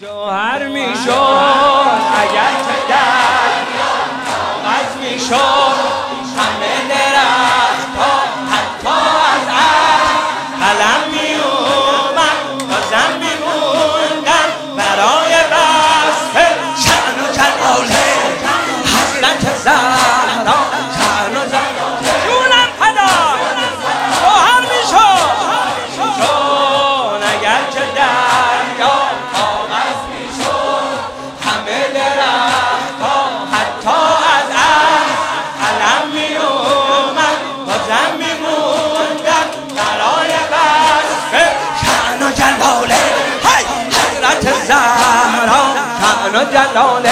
جوهر میشد اگر که دریا کاغذ میشد همه درخت‌ها حتی از قلم میومد بازم میموندن برای وصف شأن و جلال حضرت زهرا. شأن و جلال جونم فدا جوهر میشد چون اگر که دریا کاغذ میشد همه درخت‌ها حتی از قلم میومد بازم میموندن برای وصف شأن و جلال حضرت زهرا. شأن و جلال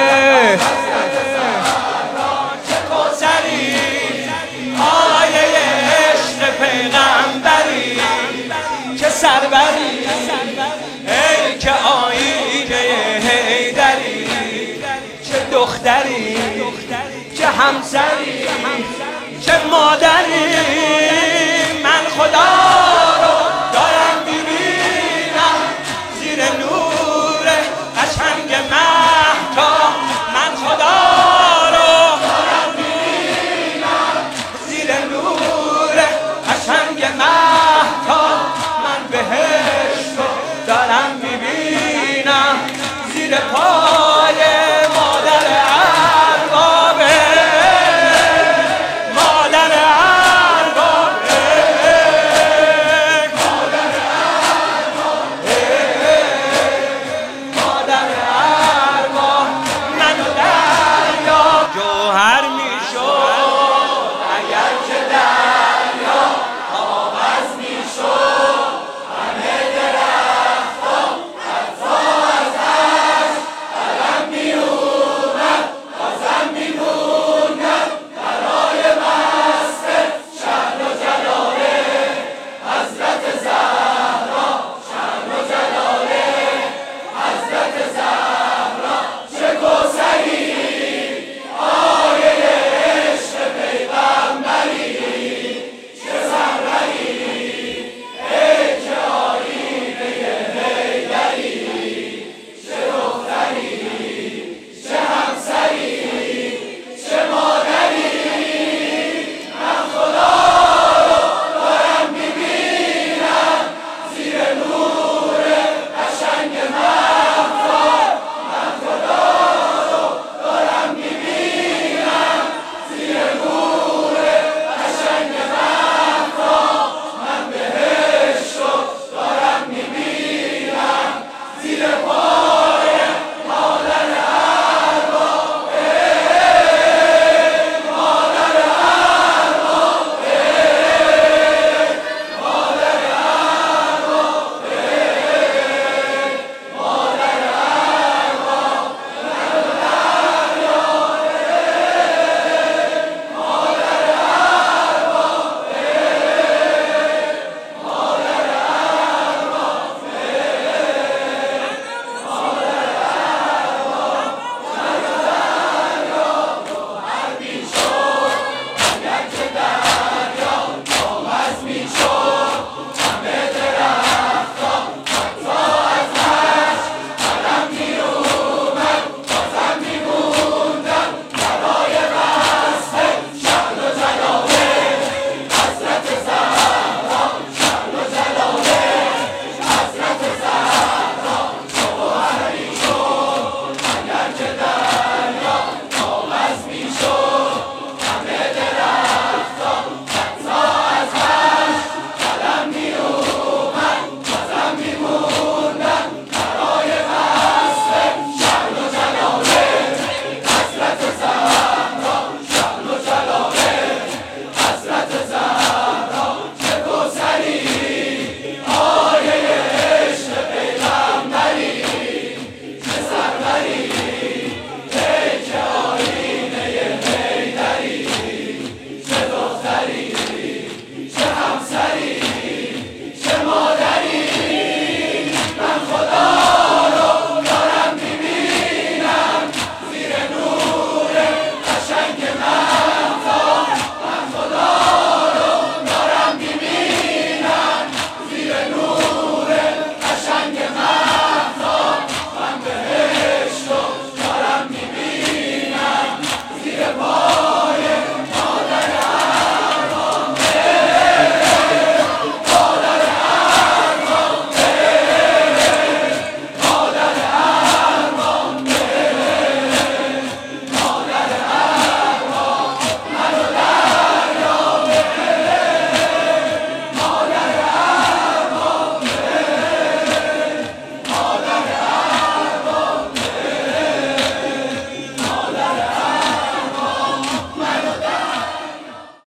چه کوثری آیه عشق پیغمبری چه سروری ای که آیینه حیدری چه دختری چه همسری چه مادری. من خدا رو دارم میبینم زیر نور قشنگ مهتاب. من خدا رو دارم میبینم زیر نور قشنگ مهتاب. من بهشت رو دارم میبینم زیر پا